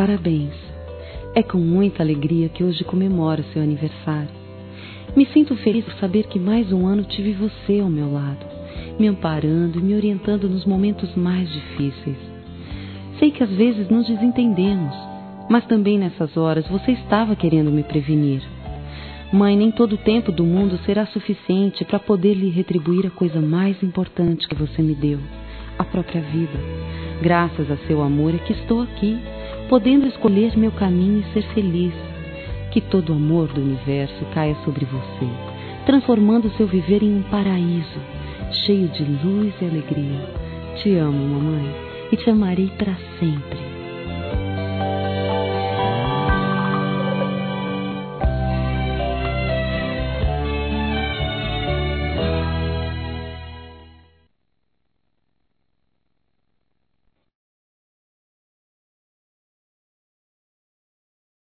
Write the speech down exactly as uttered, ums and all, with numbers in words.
parabéns. É com muita alegria que hoje comemoro seu aniversário. Me sinto feliz por saber que mais um ano tive você ao meu lado, me amparando e me orientando nos momentos mais difíceis. Sei que às vezes nos desentendemos, mas também nessas horas você estava querendo me prevenir. Mãe, nem todo o tempo do mundo será suficiente para poder lhe retribuir a coisa mais importante que você me deu, a própria vida. Graças a seu amor é que estou aqui, podendo escolher meu caminho e ser feliz. Que todo o amor do universo caia sobre você, transformando seu viver em um paraíso, cheio de luz e alegria. Te amo, mamãe, e te amarei para sempre.